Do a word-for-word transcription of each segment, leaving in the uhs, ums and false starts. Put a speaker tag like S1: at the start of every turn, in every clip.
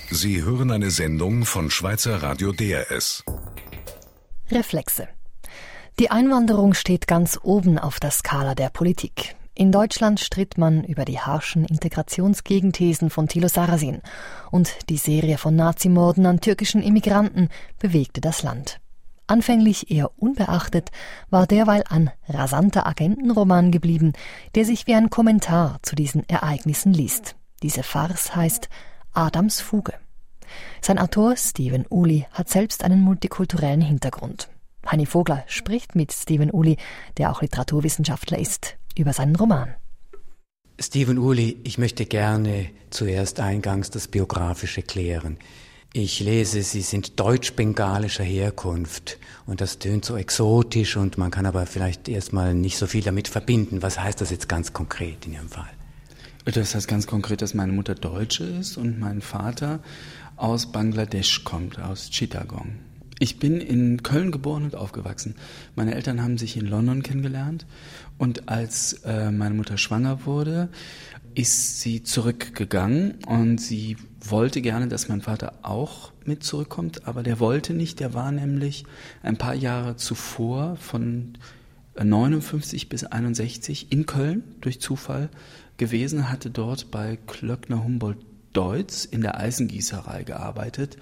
S1: Sie hören eine Sendung von Schweizer Radio D R S.
S2: Reflexe. Die Einwanderung steht ganz oben auf der Skala der Politik. In Deutschland stritt man über die harschen Integrationsgegenthesen von Thilo Sarrazin. Und die Serie von Nazimorden an türkischen Immigranten bewegte das Land. Anfänglich eher unbeachtet, war derweil ein rasanter Agentenroman geblieben, der sich wie ein Kommentar zu diesen Ereignissen liest. Diese Farce heißt Adams Fuge. Sein Autor Stephen Uli hat selbst einen multikulturellen Hintergrund. Heini Vogler spricht mit Stephen Uli, der auch Literaturwissenschaftler ist, über seinen Roman.
S3: Stephen Uli, ich möchte gerne zuerst eingangs das Biografische klären. Ich lese, Sie sind deutsch-bengalischer Herkunft und das tönt so exotisch und man kann aber vielleicht erstmal nicht so viel damit verbinden. Was heißt das jetzt ganz konkret in Ihrem Fall?
S4: Das heißt ganz konkret, dass meine Mutter Deutsche ist und mein Vater aus Bangladesch kommt, aus Chittagong. Ich bin in Köln geboren und aufgewachsen. Meine Eltern haben sich in London kennengelernt und als äh, meine Mutter schwanger wurde, ist sie zurückgegangen und sie wollte gerne, dass mein Vater auch mit zurückkommt, aber der wollte nicht. Der war nämlich ein paar Jahre zuvor von neunundfünfzig bis einundsechzig in Köln durch Zufall gewesen, hatte dort bei Klöckner Humboldt-Deutz in der Eisengießerei gearbeitet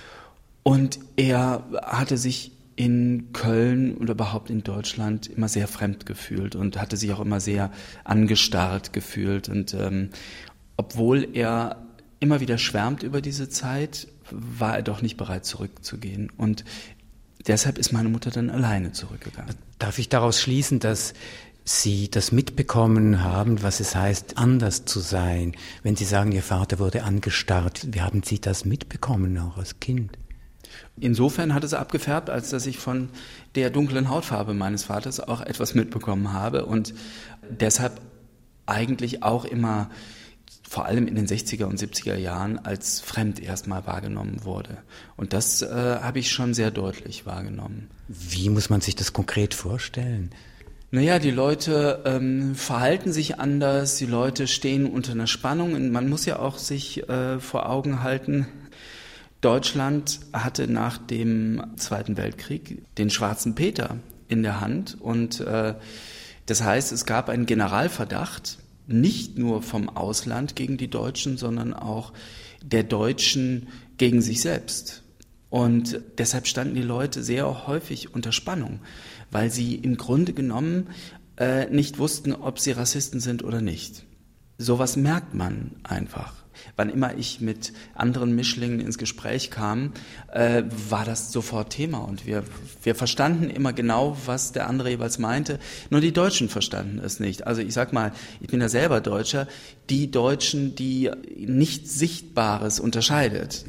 S4: und er hatte sich in Köln oder überhaupt in Deutschland immer sehr fremd gefühlt und hatte sich auch immer sehr angestarrt gefühlt und ähm, obwohl er immer wieder schwärmt über diese Zeit, war er doch nicht bereit zurückzugehen und deshalb ist meine Mutter dann alleine zurückgegangen.
S3: Darf ich daraus schließen, dass Sie das mitbekommen haben, was es heißt, anders zu sein? Wenn Sie sagen, Ihr Vater wurde angestarrt, wie haben Sie das mitbekommen, auch als Kind?
S4: Insofern hat es abgefärbt, als dass ich von der dunklen Hautfarbe meines Vaters auch etwas mitbekommen habe und deshalb eigentlich auch immer, vor allem in den sechziger und siebziger Jahren, als fremd erstmal wahrgenommen wurde. Und das äh, habe ich schon sehr deutlich wahrgenommen.
S3: Wie muss man sich das konkret vorstellen?
S4: Naja, die Leute ähm, verhalten sich anders, die Leute stehen unter einer Spannung. Und man muss ja auch sich äh, vor Augen halten, Deutschland hatte nach dem Zweiten Weltkrieg den Schwarzen Peter in der Hand. Und äh, das heißt, es gab einen Generalverdacht, nicht nur vom Ausland gegen die Deutschen, sondern auch der Deutschen gegen sich selbst. Und deshalb standen die Leute sehr häufig unter Spannung, weil sie im Grunde genommen äh, nicht wussten, ob sie Rassisten sind oder nicht. Sowas merkt man einfach. Wann immer ich mit anderen Mischlingen ins Gespräch kam, äh, war das sofort Thema. Und wir, wir verstanden immer genau, was der andere jeweils meinte. Nur die Deutschen verstanden es nicht. Also ich sag mal, ich bin ja selber Deutscher, die Deutschen, die nichts Sichtbares unterscheidet.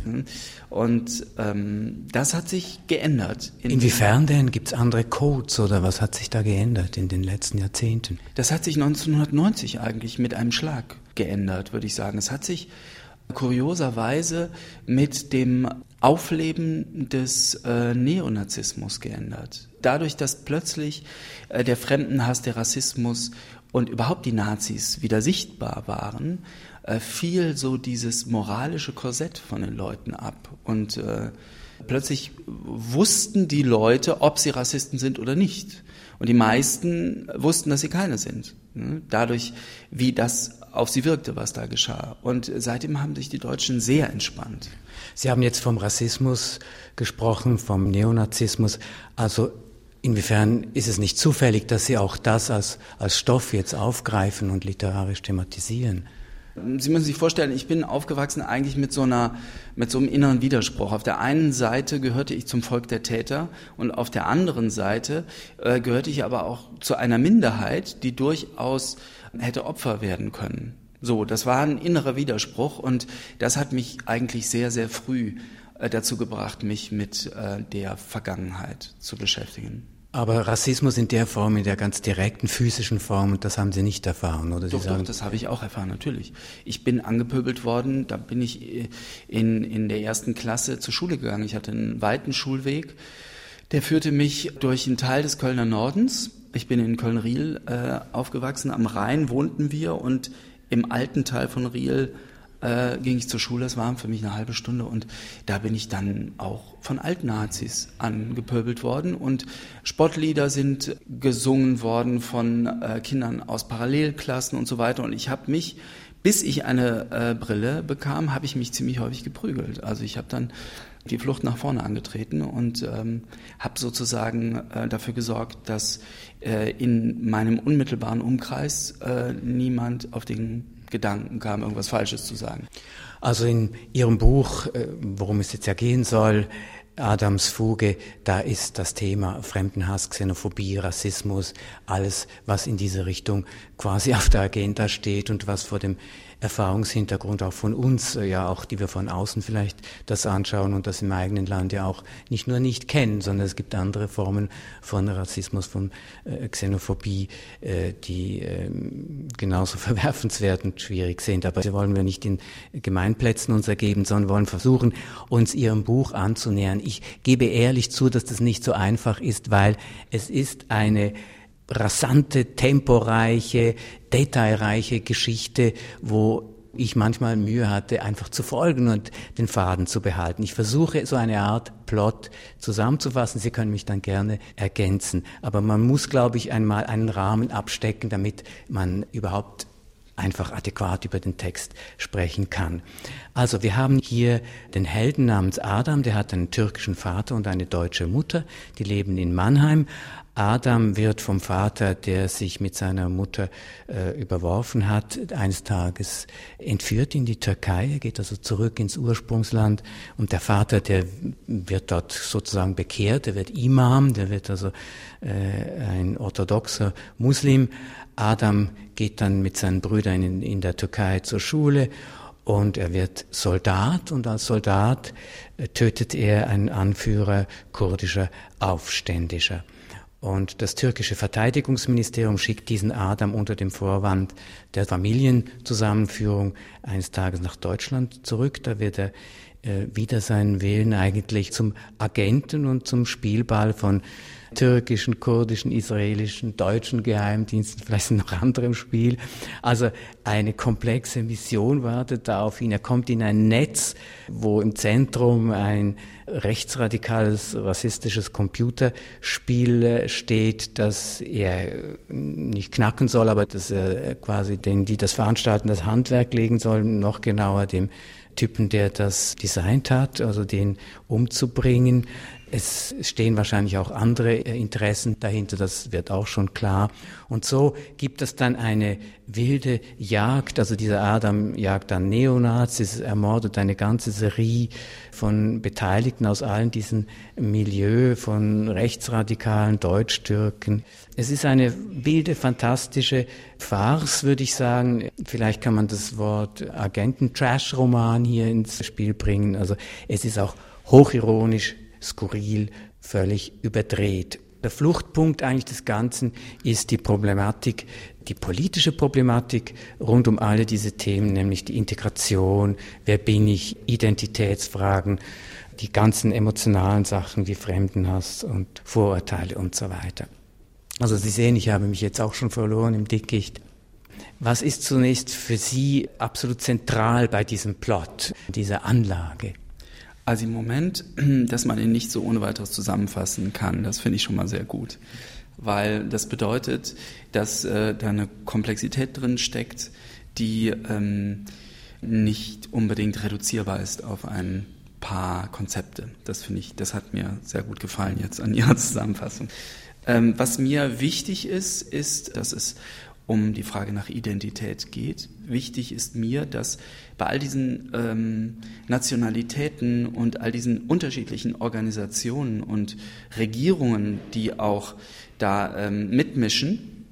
S4: Und ähm, das hat sich geändert.
S3: In Inwiefern denn? Gibt es andere Codes oder was hat sich da geändert in den letzten Jahrzehnten?
S4: Das hat sich neunzehnhundertneunzig eigentlich mit einem Schlag geändert, würde ich sagen. Es hat sich kurioserweise mit dem Aufleben des äh, Neonazismus geändert. Dadurch, dass plötzlich äh, der Fremdenhass, der Rassismus und überhaupt die Nazis wieder sichtbar waren, äh, fiel so dieses moralische Korsett von den Leuten ab. Und äh, plötzlich wussten die Leute, ob sie Rassisten sind oder nicht. Und die meisten wussten, dass sie keine sind. Dadurch, wie das auf sie wirkte, was da geschah. Und seitdem haben sich die Deutschen sehr entspannt.
S3: Sie haben jetzt vom Rassismus gesprochen, vom Neonazismus. Also inwiefern ist es nicht zufällig, dass Sie auch das als, als Stoff jetzt aufgreifen und literarisch thematisieren?
S4: Sie müssen sich vorstellen, ich bin aufgewachsen eigentlich mit so einer, mit so einem inneren Widerspruch. Auf der einen Seite gehörte ich zum Volk der Täter und auf der anderen Seite äh, gehörte ich aber auch zu einer Minderheit, die durchaus hätte Opfer werden können. So, das war ein innerer Widerspruch und das hat mich eigentlich sehr, sehr früh äh, dazu gebracht, mich mit äh, der Vergangenheit zu beschäftigen.
S3: Aber Rassismus in der Form, in der ganz direkten physischen Form, das haben Sie nicht erfahren, oder? Sie
S4: Doch,
S3: sagen,
S4: doch, das habe ich auch erfahren, natürlich. Ich bin angepöbelt worden, da bin ich in, in der ersten Klasse zur Schule gegangen. Ich hatte einen weiten Schulweg, der führte mich durch einen Teil des Kölner Nordens. Ich bin in Köln-Riehl äh, aufgewachsen, am Rhein wohnten wir und im alten Teil von Riehl äh, ging ich zur Schule, es war für mich eine halbe Stunde und da bin ich dann auch von Altnazis angepöbelt worden und Spottlieder sind gesungen worden von äh, Kindern aus Parallelklassen und so weiter und ich habe mich, bis ich eine äh, Brille bekam, habe ich mich ziemlich häufig geprügelt. Also ich habe dann die Flucht nach vorne angetreten und ähm, habe sozusagen äh, dafür gesorgt, dass äh, in meinem unmittelbaren Umkreis äh, niemand auf den Gedanken kam, irgendwas Falsches zu sagen.
S3: Also in Ihrem Buch, äh, worum es jetzt ja gehen soll, Adams Fuge, da ist das Thema Fremdenhass, Xenophobie, Rassismus, alles, was in diese Richtung quasi auf der Agenda steht und was vor dem Erfahrungshintergrund auch von uns, ja auch die wir von außen vielleicht das anschauen und das im eigenen Land ja auch nicht nur nicht kennen, sondern es gibt andere Formen von Rassismus, von äh, Xenophobie, äh, die äh, genauso verwerfenswert und schwierig sind. Aber das wollen wir nicht in Gemeinplätzen uns ergeben, sondern wollen versuchen, uns Ihrem Buch anzunähern. Ich gebe ehrlich zu, dass das nicht so einfach ist, weil es ist eine rasante, temporeiche, detailreiche Geschichte, wo ich manchmal Mühe hatte, einfach zu folgen und den Faden zu behalten. Ich versuche, so eine Art Plot zusammenzufassen. Sie können mich dann gerne ergänzen. Aber man muss, glaube ich, einmal einen Rahmen abstecken, damit man überhaupt einfach adäquat über den Text sprechen kann. Also wir haben hier den Helden namens Adam, der hat einen türkischen Vater und eine deutsche Mutter, die leben in Mannheim. Adam wird vom Vater, der sich mit seiner Mutter äh, überworfen hat, eines Tages entführt in die Türkei, er geht also zurück ins Ursprungsland und der Vater, der wird dort sozusagen bekehrt, der wird Imam, der wird also äh, ein orthodoxer Muslim. Adam geht dann mit seinen Brüdern in, in der Türkei zur Schule und er wird Soldat und als Soldat äh, tötet er einen Anführer kurdischer Aufständischer. Und das türkische Verteidigungsministerium schickt diesen Adam unter dem Vorwand der Familienzusammenführung eines Tages nach Deutschland zurück. Da wird er äh, wider seinen Willen eigentlich zum Agenten und zum Spielball von türkischen, kurdischen, israelischen, deutschen Geheimdiensten, vielleicht noch andere im Spiel. Also eine komplexe Mission wartet da auf ihn. Er kommt in ein Netz, wo im Zentrum ein rechtsradikales, rassistisches Computerspiel steht, das er nicht knacken soll, aber dass er quasi den, die das veranstalten, das Handwerk legen soll, noch genauer dem Typen, der das designt hat, also den umzubringen. Es stehen wahrscheinlich auch andere Interessen dahinter, das wird auch schon klar. Und so gibt es dann eine wilde Jagd, also dieser Adam jagt dann Neonazis, ermordet eine ganze Serie von Beteiligten aus allen diesen Milieu, von Rechtsradikalen, Deutsch-Türken. Es ist eine wilde, fantastische Farce, würde ich sagen. Vielleicht kann man das Wort Agenten-Trash-Roman hier ins Spiel bringen. Also es ist auch hochironisch, skurril, völlig überdreht. Der Fluchtpunkt eigentlich des Ganzen ist die Problematik, die politische Problematik rund um alle diese Themen, nämlich die Integration, wer bin ich, Identitätsfragen, die ganzen emotionalen Sachen wie Fremdenhass und Vorurteile und so weiter. Also Sie sehen, ich habe mich jetzt auch schon verloren im Dickicht. Was ist zunächst für Sie absolut zentral bei diesem Plot, dieser Anlage?
S4: Also im Moment, dass man ihn nicht so ohne weiteres zusammenfassen kann, das finde ich schon mal sehr gut. Weil das bedeutet, dass äh, da eine Komplexität drin steckt, die ähm, nicht unbedingt reduzierbar ist auf ein paar Konzepte. Das finde ich, das hat mir sehr gut gefallen jetzt an Ihrer Zusammenfassung. Ähm, was mir wichtig ist, ist, dass es um die Frage nach Identität geht. Wichtig ist mir, dass bei all diesen ähm, Nationalitäten und all diesen unterschiedlichen Organisationen und Regierungen, die auch da ähm, mitmischen,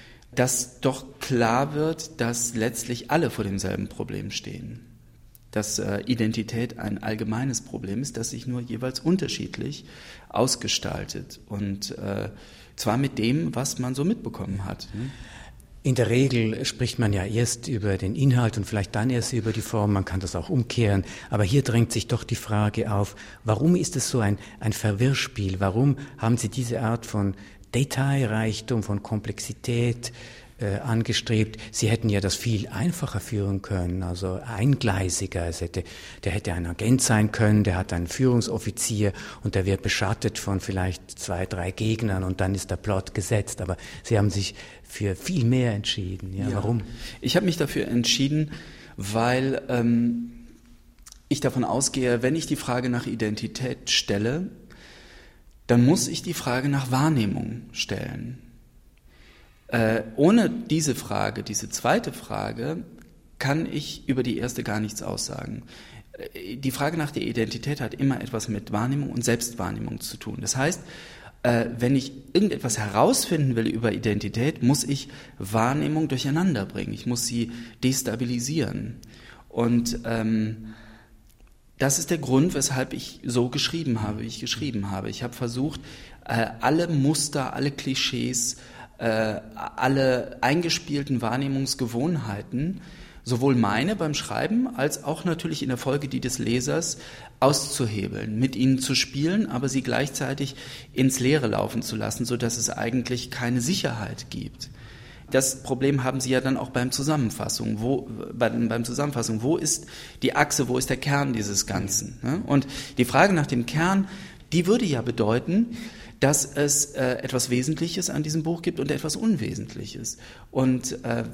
S4: dass doch klar wird, dass letztlich alle vor demselben Problem stehen. Dass äh, Identität ein allgemeines Problem ist, das sich nur jeweils unterschiedlich ausgestaltet und äh, zwar mit dem, was man so mitbekommen hat. Ne?
S3: In der Regel spricht man ja erst über den Inhalt und vielleicht dann erst über die Form, man kann das auch umkehren. Aber hier drängt sich doch die Frage auf, warum ist es so ein, ein Verwirrspiel? Warum haben Sie diese Art von Detailreichtum, von Komplexität äh, angestrebt. Sie hätten ja das viel einfacher führen können, also eingleisiger. Es hätte, der hätte ein Agent sein können, der hat einen Führungsoffizier und der wird beschattet von vielleicht zwei, drei Gegnern und dann ist der Plot gesetzt. Aber Sie haben sich für viel mehr entschieden. Ja,
S4: ja.
S3: Warum?
S4: Ich habe mich dafür entschieden, weil ähm, ich davon ausgehe, wenn ich die Frage nach Identität stelle, dann muss ich die Frage nach Wahrnehmung stellen. Äh, ohne diese Frage, diese zweite Frage, kann ich über die erste gar nichts aussagen. Äh, die Frage nach der Identität hat immer etwas mit Wahrnehmung und Selbstwahrnehmung zu tun. Das heißt, äh, wenn ich irgendetwas herausfinden will über Identität, muss ich Wahrnehmung durcheinander bringen. Ich muss sie destabilisieren. Und ähm, das ist der Grund, weshalb ich so geschrieben habe, wie ich geschrieben habe. Ich habe versucht, äh, alle Muster, alle Klischees, äh, alle eingespielten Wahrnehmungsgewohnheiten, sowohl meine beim Schreiben, als auch natürlich in der Folge die des Lesers, auszuhebeln, mit ihnen zu spielen, aber sie gleichzeitig ins Leere laufen zu lassen, sodass es eigentlich keine Sicherheit gibt. Das Problem haben Sie ja dann auch beim Zusammenfassung. Wo, beim, beim Zusammenfassung, wo ist die Achse, wo ist der Kern dieses Ganzen? Und die Frage nach dem Kern, die würde ja bedeuten, dass es äh, etwas Wesentliches an diesem Buch gibt und etwas Unwesentliches. Und äh,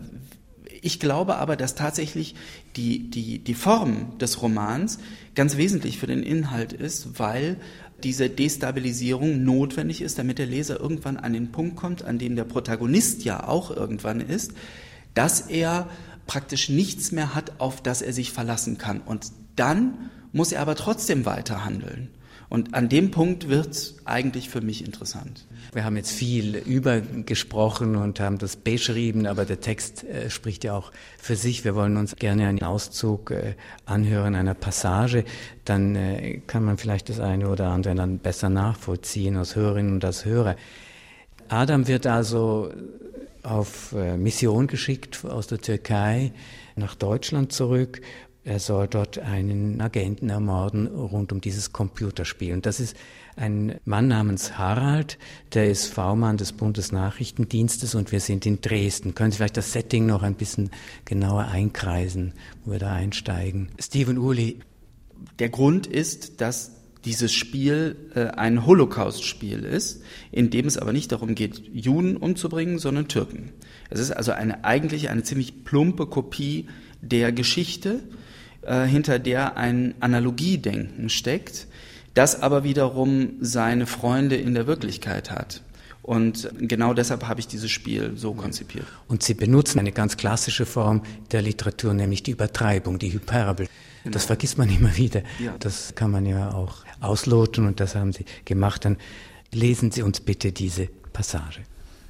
S4: ich glaube aber, dass tatsächlich die, die, die Form des Romans ganz wesentlich für den Inhalt ist, weil diese Destabilisierung notwendig ist, damit der Leser irgendwann an den Punkt kommt, an dem der Protagonist ja auch irgendwann ist, dass er praktisch nichts mehr hat, auf das er sich verlassen kann. Und dann muss er aber trotzdem weiter handeln. Und an dem Punkt wird es eigentlich für mich interessant.
S3: Wir haben jetzt viel übergesprochen und haben das beschrieben, aber der Text äh, spricht ja auch für sich. Wir wollen uns gerne einen Auszug äh, anhören, einer Passage. Dann äh, kann man vielleicht das eine oder andere dann besser nachvollziehen als Hörerinnen und als Hörer. Adam wird also auf äh, Mission geschickt aus der Türkei nach Deutschland zurück. Er soll dort einen Agenten ermorden rund um dieses Computerspiel. Und das ist ein Mann namens Harald, der ist V-Mann des Bundesnachrichtendienstes und wir sind in Dresden. Können Sie vielleicht das Setting noch ein bisschen genauer einkreisen, wo wir da einsteigen? Stephen Uli.
S4: Der Grund ist, dass dieses Spiel äh, ein Holocaust-Spiel ist, in dem es aber nicht darum geht, Juden umzubringen, sondern Türken. Es ist also eine, eigentlich eine ziemlich plumpe Kopie der Geschichte, äh, hinter der ein Analogiedenken steckt, das aber wiederum seine Freunde in der Wirklichkeit hat. Und genau deshalb habe ich dieses Spiel so konzipiert.
S3: Und Sie benutzen eine ganz klassische Form der Literatur, nämlich die Übertreibung, die Hyperbel. Genau. Das vergisst man immer wieder. Ja. Das kann man ja auch ausloten und das haben Sie gemacht. Dann lesen Sie uns bitte diese Passage.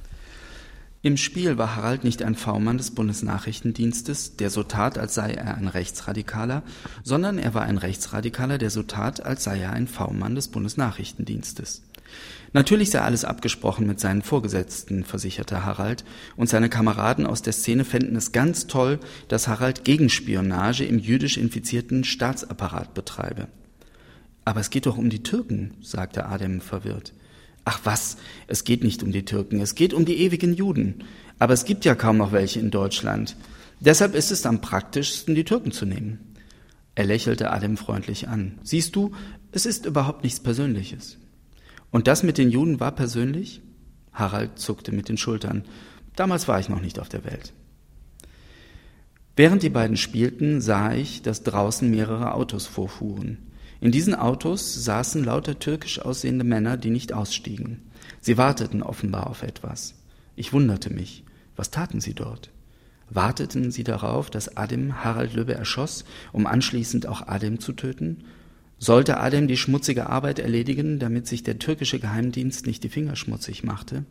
S4: Im Spiel war Harald nicht ein V-Mann des Bundesnachrichtendienstes, der so tat, als sei er ein Rechtsradikaler, sondern er war ein Rechtsradikaler, der so tat, als sei er ein V-Mann des Bundesnachrichtendienstes. Natürlich sei alles abgesprochen mit seinen Vorgesetzten, versicherte Harald, und seine Kameraden aus der Szene fänden es ganz toll, dass Harald Gegenspionage im jüdisch infizierten Staatsapparat betreibe. Aber es geht doch um die Türken, sagte Adem verwirrt. Ach was, es geht nicht um die Türken, es geht um die ewigen Juden. Aber es gibt ja kaum noch welche in Deutschland. Deshalb ist es am praktischsten, die Türken zu nehmen. Er lächelte Adem freundlich an. Siehst du, es ist überhaupt nichts Persönliches. Und das mit den Juden war persönlich? Harald zuckte mit den Schultern. Damals war ich noch nicht auf der Welt. Während die beiden spielten, sah ich, dass draußen mehrere Autos vorfuhren. In diesen Autos saßen lauter türkisch aussehende Männer, die nicht ausstiegen. Sie warteten offenbar auf etwas. Ich wunderte mich. Was taten sie dort? Warteten sie darauf, dass Adem Harald Löbe erschoss, um anschließend auch Adem zu töten? Sollte Adem die schmutzige Arbeit erledigen, damit sich der türkische Geheimdienst nicht die Finger schmutzig machte?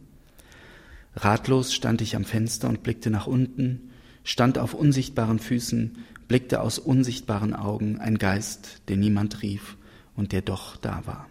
S4: Ratlos stand ich am Fenster und blickte nach unten, stand auf unsichtbaren Füßen, blickte aus unsichtbaren Augen, ein Geist, den niemand rief und der doch da war.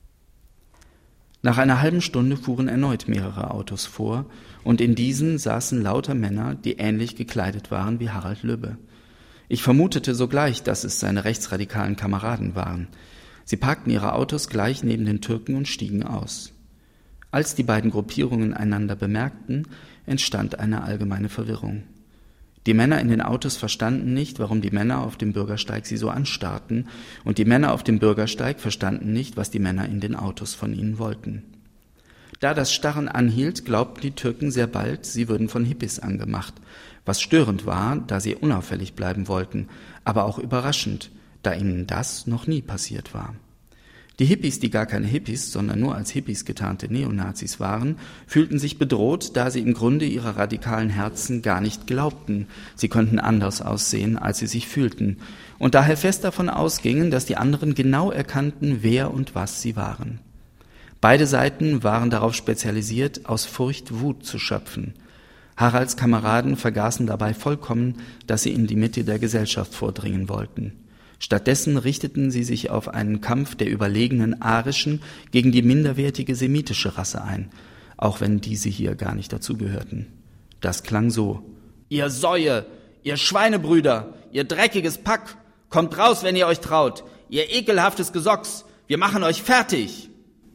S4: Nach einer halben Stunde fuhren erneut mehrere Autos vor und in diesen saßen lauter Männer, die ähnlich gekleidet waren wie Harald Löbe. Ich vermutete sogleich, dass es seine rechtsradikalen Kameraden waren. Sie parkten ihre Autos gleich neben den Türken und stiegen aus. Als die beiden Gruppierungen einander bemerkten, entstand eine allgemeine Verwirrung. Die Männer in den Autos verstanden nicht, warum die Männer auf dem Bürgersteig sie so anstarrten, und die Männer auf dem Bürgersteig verstanden nicht, was die Männer in den Autos von ihnen wollten. Da das Starren anhielt, glaubten die Türken sehr bald, sie würden von Hippies angemacht, was störend war, da sie unauffällig bleiben wollten, aber auch überraschend, da ihnen das noch nie passiert war. Die Hippies, die gar keine Hippies, sondern nur als Hippies getarnte Neonazis waren, fühlten sich bedroht, da sie im Grunde ihrer radikalen Herzen gar nicht glaubten, sie könnten anders aussehen, als sie sich fühlten, und daher fest davon ausgingen, dass die anderen genau erkannten, wer und was sie waren. Beide Seiten waren darauf spezialisiert, aus Furcht Wut zu schöpfen. Haralds Kameraden vergaßen dabei vollkommen, dass sie in die Mitte der Gesellschaft vordringen wollten. Stattdessen richteten sie sich auf einen Kampf der überlegenen arischen gegen die minderwertige semitische Rasse ein, auch wenn diese hier gar nicht dazugehörten. Das klang so: Ihr Säue, ihr Schweinebrüder, ihr dreckiges Pack, kommt raus, wenn ihr euch traut, ihr ekelhaftes Gesocks, wir machen euch fertig!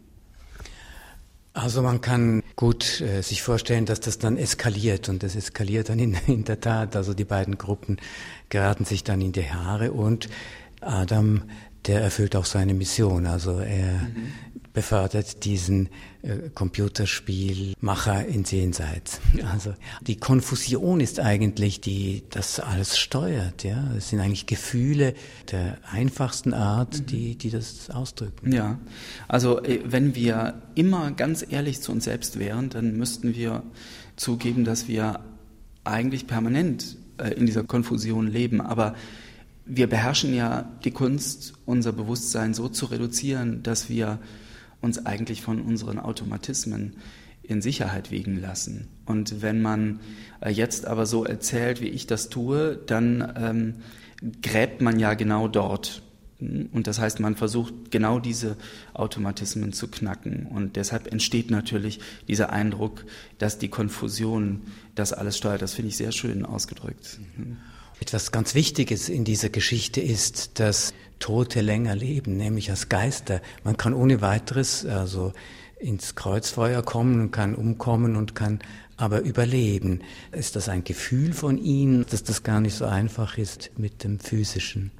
S3: Also man kann gut äh, sich vorstellen, dass das dann eskaliert, und das eskaliert dann in, in der Tat. Also die beiden Gruppen geraten sich dann in die Haare, und Adam, der erfüllt auch seine Mission. Also er mhm. befördert diesen äh, Computerspielmacher ins Jenseits. Also die Konfusion ist eigentlich, die das alles steuert. Ja, es sind eigentlich Gefühle der einfachsten Art, mhm. die die das ausdrücken.
S4: Ja, also wenn wir immer ganz ehrlich zu uns selbst wären, dann müssten wir zugeben, dass wir eigentlich permanent äh, in dieser Konfusion leben. Aber wir beherrschen ja die Kunst, unser Bewusstsein so zu reduzieren, dass wir uns eigentlich von unseren Automatismen in Sicherheit wiegen lassen. Und wenn man jetzt aber so erzählt, wie ich das tue, dann ähm, gräbt man ja genau dort. Und das heißt, man versucht genau diese Automatismen zu knacken. Und deshalb entsteht natürlich dieser Eindruck, dass die Konfusion das alles steuert. Das finde ich sehr schön ausgedrückt. Mhm.
S3: Etwas ganz Wichtiges in dieser Geschichte ist, dass Tote länger leben, nämlich als Geister. Man kann ohne weiteres also ins Kreuzfeuer kommen und kann umkommen und kann aber überleben. Ist das ein Gefühl von Ihnen, dass das gar nicht so einfach ist mit dem Physischen?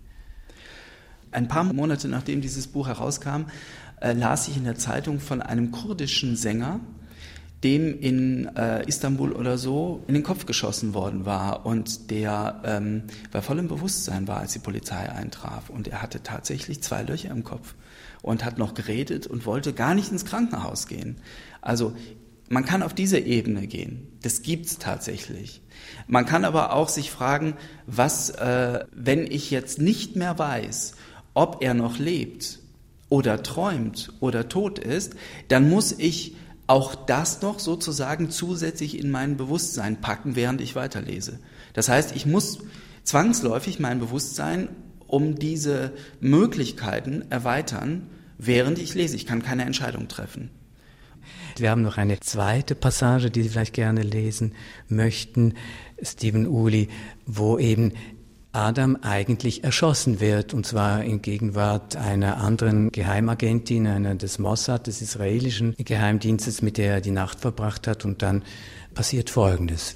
S4: Ein paar Monate nachdem dieses Buch herauskam, äh, las ich in der Zeitung von einem kurdischen Sänger, dem in äh, Istanbul oder so in den Kopf geschossen worden war und der ähm, bei vollem Bewusstsein war, als die Polizei eintraf. Und er hatte tatsächlich zwei Löcher im Kopf und hat noch geredet und wollte gar nicht ins Krankenhaus gehen. Also man kann auf diese Ebene gehen. Das gibt's tatsächlich. Man kann aber auch sich fragen, was, äh, wenn ich jetzt nicht mehr weiß, ob er noch lebt oder träumt oder tot ist, dann muss ich auch das noch sozusagen zusätzlich in mein Bewusstsein packen, während ich weiterlese. Das heißt, ich muss zwangsläufig mein Bewusstsein um diese Möglichkeiten erweitern, während ich lese. Ich kann keine Entscheidung treffen.
S3: Wir haben noch eine zweite Passage, die Sie vielleicht gerne lesen möchten, Stephen Uli, wo eben Adam eigentlich erschossen wird, und zwar in Gegenwart einer anderen Geheimagentin, einer des Mossad, des israelischen Geheimdienstes, mit der er die Nacht verbracht hat, und dann passiert Folgendes.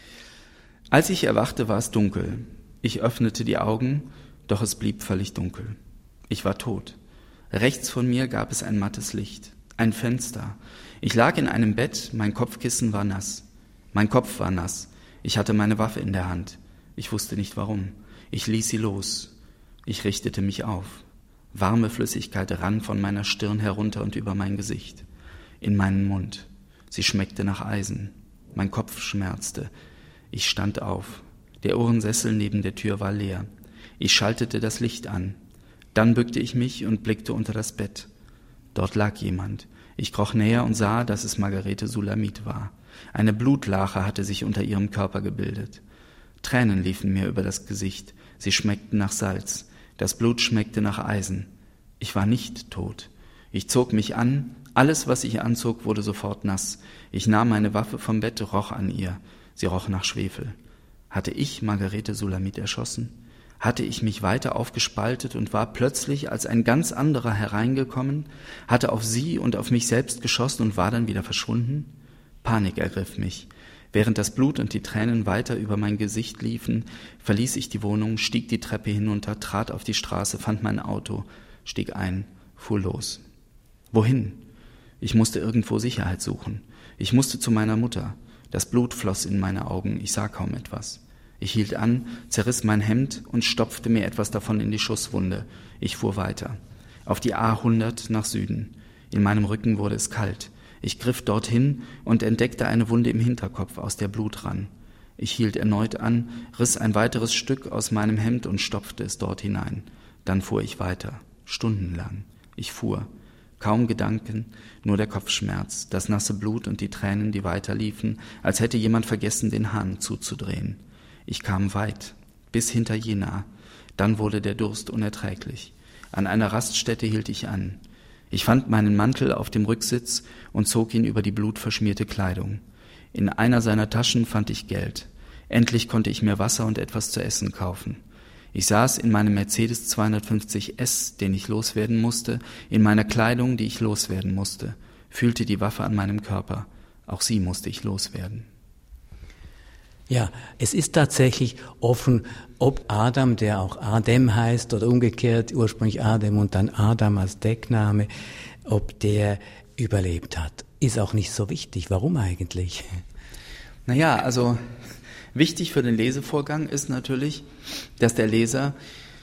S4: Als ich erwachte, war es dunkel. Ich öffnete die Augen, doch es blieb völlig dunkel. Ich war tot. Rechts von mir gab es ein mattes Licht, ein Fenster. Ich lag in einem Bett, mein Kopfkissen war nass. Mein Kopf war nass. Ich hatte meine Waffe in der Hand. Ich wusste nicht warum. Ich ließ sie los. Ich richtete mich auf. Warme Flüssigkeit rann von meiner Stirn herunter und über mein Gesicht, in meinen Mund. Sie schmeckte nach Eisen. Mein Kopf schmerzte. Ich stand auf. Der Ohrensessel neben der Tür war leer. Ich schaltete das Licht an. Dann bückte ich mich und blickte unter das Bett. Dort lag jemand. Ich kroch näher und sah, dass es Margarete Sulamit war. Eine Blutlache hatte sich unter ihrem Körper gebildet. Tränen liefen mir über das Gesicht. Sie schmeckten nach Salz. Das Blut schmeckte nach Eisen. Ich war nicht tot. Ich zog mich an. Alles, was ich anzog, wurde sofort nass. Ich nahm meine Waffe vom Bett, roch an ihr. Sie roch nach Schwefel. Hatte ich Margarete Sulamit erschossen? hatte ich mich weiter aufgespaltet und war plötzlich als ein ganz anderer hereingekommen, hatte auf sie und auf mich selbst geschossen und war dann wieder verschwunden? Panik ergriff mich. Während das Blut und die Tränen weiter über mein Gesicht liefen, verließ ich die Wohnung, stieg die Treppe hinunter, trat auf die Straße, fand mein Auto, stieg ein, fuhr los. Wohin? Ich musste irgendwo Sicherheit suchen. Ich musste zu meiner Mutter. Das Blut floss in meine Augen, ich sah kaum etwas. Ich hielt an, zerriss mein Hemd und stopfte mir etwas davon in die Schusswunde. Ich fuhr weiter. Auf die A hundert nach Süden. In meinem Rücken wurde es kalt. Ich griff dorthin und entdeckte eine Wunde im Hinterkopf, aus der Blut rann. Ich hielt erneut an, riss ein weiteres Stück aus meinem Hemd und stopfte es dort hinein. Dann fuhr ich weiter, stundenlang. Ich fuhr. Kaum Gedanken, nur der Kopfschmerz, das nasse Blut und die Tränen, die weiterliefen, als hätte jemand vergessen, den Hahn zuzudrehen. Ich kam weit, bis hinter Jena. Dann wurde der Durst unerträglich. An einer Raststätte hielt ich an. Ich fand meinen Mantel auf dem Rücksitz und zog ihn über die blutverschmierte Kleidung. In einer seiner Taschen fand ich Geld. Endlich konnte ich mir Wasser und etwas zu essen kaufen. Ich saß in meinem Mercedes zweihundertfünfzig S, den ich loswerden musste, in meiner Kleidung, die ich loswerden musste, fühlte die Waffe an meinem Körper. Auch sie musste ich loswerden.
S3: Ja, es ist tatsächlich offen, ob Adam, der auch Adem heißt, oder umgekehrt ursprünglich Adem und dann Adam als Deckname, ob der überlebt hat. Ist auch nicht so wichtig. Warum eigentlich?
S4: Naja, also wichtig für den Lesevorgang ist natürlich, dass der Leser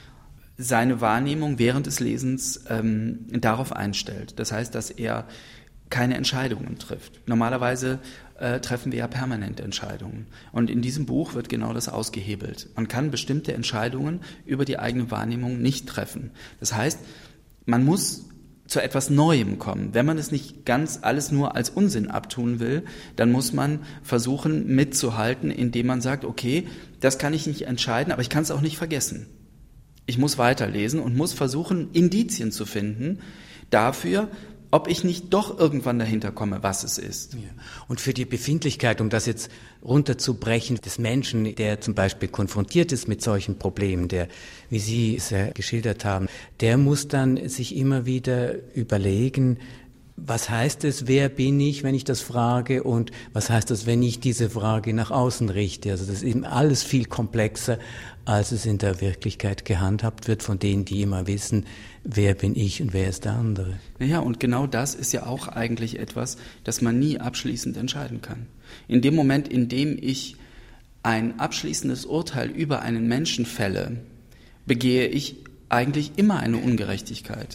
S4: seine Wahrnehmung während des Lesens ähm, darauf einstellt. Das heißt, dass er keine Entscheidungen trifft. Normalerweise äh, treffen wir ja permanent Entscheidungen. Und in diesem Buch wird genau das ausgehebelt. Man kann bestimmte Entscheidungen über die eigene Wahrnehmung nicht treffen. Das heißt, man muss zu etwas Neuem kommen. Wenn man es nicht ganz alles nur als Unsinn abtun will, dann muss man versuchen mitzuhalten, indem man sagt, okay, das kann ich nicht entscheiden, aber ich kann es auch nicht vergessen. Ich muss weiterlesen und muss versuchen, Indizien zu finden dafür, ob ich nicht doch irgendwann dahinter komme, was es ist.
S3: Ja. Und für die Befindlichkeit, um das jetzt runterzubrechen, des Menschen, der zum Beispiel konfrontiert ist mit solchen Problemen, der, wie Sie es ja geschildert haben, der muss dann sich immer wieder überlegen, was heißt es, wer bin ich, wenn ich das frage, und was heißt das, wenn ich diese Frage nach außen richte? Also das ist eben alles viel komplexer, als es in der Wirklichkeit gehandhabt wird von denen, die immer wissen, wer bin ich und wer ist der andere.
S4: Ja, und genau das ist ja auch eigentlich etwas, das man nie abschließend entscheiden kann. In dem Moment, in dem ich ein abschließendes Urteil über einen Menschen fälle, begehe ich eigentlich immer eine Ungerechtigkeit.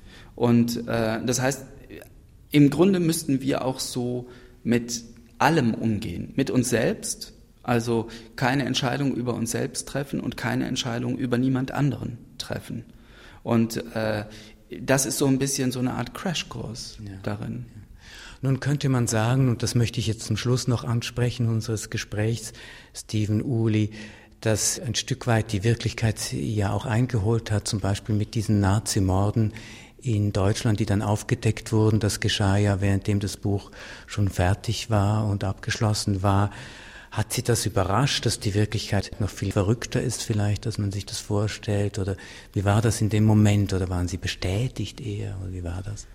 S4: Und äh, das heißt, im Grunde müssten wir auch so mit allem umgehen, mit uns selbst, also keine Entscheidung über uns selbst treffen und keine Entscheidung über niemand anderen treffen. Und äh, das ist so ein bisschen so eine Art Crashkurs ja. darin.
S3: Ja. Nun könnte man sagen, und das möchte ich jetzt zum Schluss noch ansprechen unseres Gesprächs, Stephen Uli, dass ein Stück weit die Wirklichkeit ja auch eingeholt hat, zum Beispiel mit diesen Nazimorden in Deutschland, die dann aufgedeckt wurden. Das geschah ja, währenddem das Buch schon fertig war und abgeschlossen war. Hat Sie das überrascht, dass die Wirklichkeit noch viel verrückter ist vielleicht, als man sich das vorstellt? Oder wie war das in dem Moment? Oder waren Sie bestätigt eher? Oder wie war das?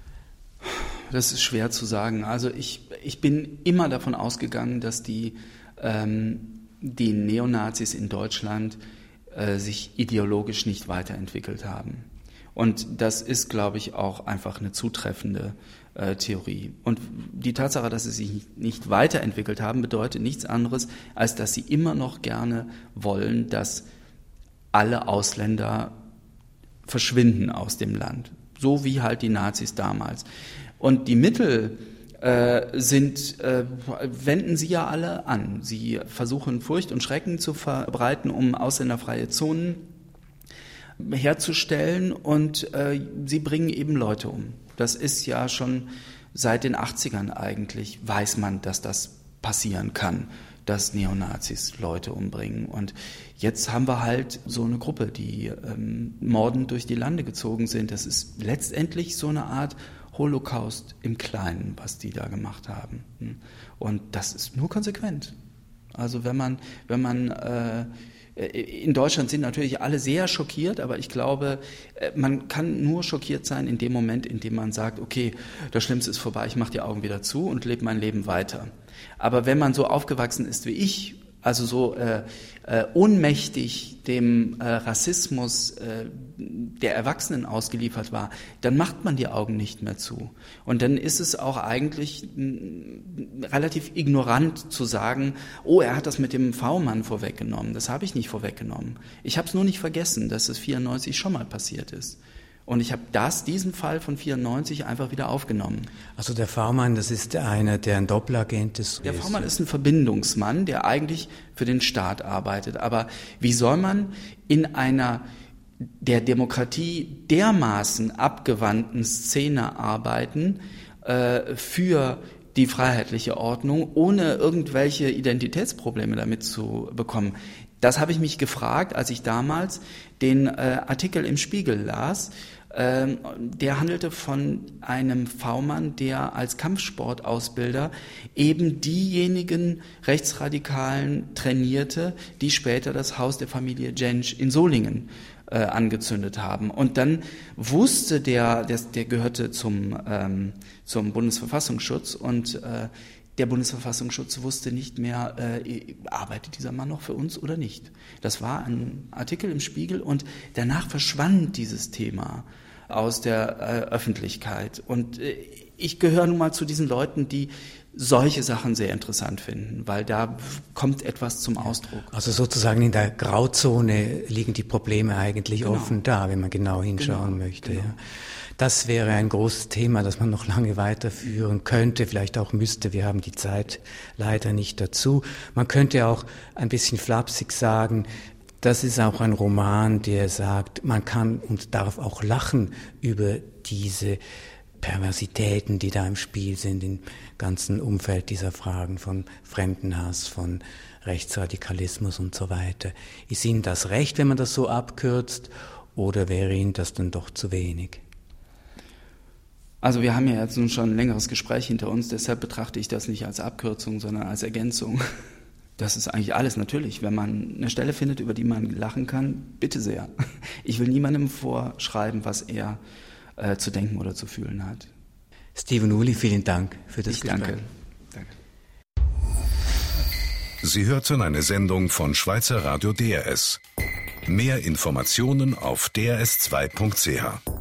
S4: Das ist schwer zu sagen. Also ich, ich bin immer davon ausgegangen, dass die, ähm, die Neonazis in Deutschland äh, sich ideologisch nicht weiterentwickelt haben. Und das ist, glaube ich, auch einfach eine zutreffende äh, Theorie. Und die Tatsache, dass sie sich nicht weiterentwickelt haben, bedeutet nichts anderes, als dass sie immer noch gerne wollen, dass alle Ausländer verschwinden aus dem Land. So wie halt die Nazis damals. Und die Mittel äh, sind, äh, wenden sie ja alle an. Sie versuchen Furcht und Schrecken zu verbreiten, um ausländerfreie Zonen herzustellen, und äh, sie bringen eben Leute um. Das ist ja schon seit den achtzigern eigentlich, weiß man, dass das passieren kann, dass Neonazis Leute umbringen. Und jetzt haben wir halt so eine Gruppe, die ähm, mordend durch die Lande gezogen sind. Das ist letztendlich so eine Art Holocaust im Kleinen, was die da gemacht haben. Und das ist nur konsequent. Also wenn man, wenn man äh, In Deutschland sind natürlich alle sehr schockiert, aber ich glaube, man kann nur schockiert sein in dem Moment, in dem man sagt, okay, das Schlimmste ist vorbei, ich mache die Augen wieder zu und lebe mein Leben weiter. Aber wenn man so aufgewachsen ist wie ich, also so äh, äh, ohnmächtig dem äh, Rassismus äh, der Erwachsenen ausgeliefert war, dann macht man die Augen nicht mehr zu. Und dann ist es auch eigentlich mh, relativ ignorant zu sagen, oh, er hat das mit dem V-Mann vorweggenommen. Das habe ich nicht vorweggenommen. Ich habe es nur nicht vergessen, dass es vierundneunzig schon mal passiert ist. Und ich habe das, diesen Fall von vierundneunzig einfach wieder aufgenommen.
S3: Also der V-Mann, das ist einer, der ein Doppelagent ist?
S4: Der V-Mann ist ein Verbindungsmann, der eigentlich für den Staat arbeitet. Aber wie soll man in einer der Demokratie dermaßen abgewandten Szene arbeiten äh, für die freiheitliche Ordnung, ohne irgendwelche Identitätsprobleme damit zu bekommen? Das habe ich mich gefragt, als ich damals den äh, Artikel im Spiegel las. Ähm, der handelte von einem V-Mann, der als Kampfsportausbilder eben diejenigen Rechtsradikalen trainierte, die später das Haus der Familie Jentsch in Solingen äh, angezündet haben. Und dann wusste der, der, der gehörte zum, ähm, zum Bundesverfassungsschutz und äh, der Bundesverfassungsschutz wusste nicht mehr, äh, arbeitet dieser Mann noch für uns oder nicht. Das war ein Artikel im Spiegel und danach verschwand dieses Thema aus der äh, Öffentlichkeit. Und äh, ich gehöre nun mal zu diesen Leuten, die solche Sachen sehr interessant finden, weil da kommt etwas zum Ausdruck.
S3: Also sozusagen in der Grauzone liegen die Probleme eigentlich genau. offen da, wenn man genau hinschauen genau, möchte. Genau. Ja. Das wäre ein großes Thema, das man noch lange weiterführen könnte, vielleicht auch müsste. Wir haben die Zeit leider nicht dazu. Man könnte auch ein bisschen flapsig sagen, das ist auch ein Roman, der sagt, man kann und darf auch lachen über diese Perversitäten, die da im Spiel sind, im ganzen Umfeld dieser Fragen von Fremdenhass, von Rechtsradikalismus und so weiter. Ist Ihnen das recht, wenn man das so abkürzt, oder wäre Ihnen das dann doch zu wenig?
S4: Also wir haben ja jetzt nun schon ein längeres Gespräch hinter uns, deshalb betrachte ich das nicht als Abkürzung, sondern als Ergänzung. Das ist eigentlich alles, natürlich. Wenn man eine Stelle findet, über die man lachen kann, bitte sehr. Ich will niemandem vorschreiben, was er äh, zu denken oder zu fühlen hat.
S3: Stephen Uli, vielen Dank für das
S4: ich
S3: Gespräch.
S4: Danke. danke.
S1: Sie hörten eine Sendung von Schweizer Radio D R S. Mehr Informationen auf d r s zwei punkt c h.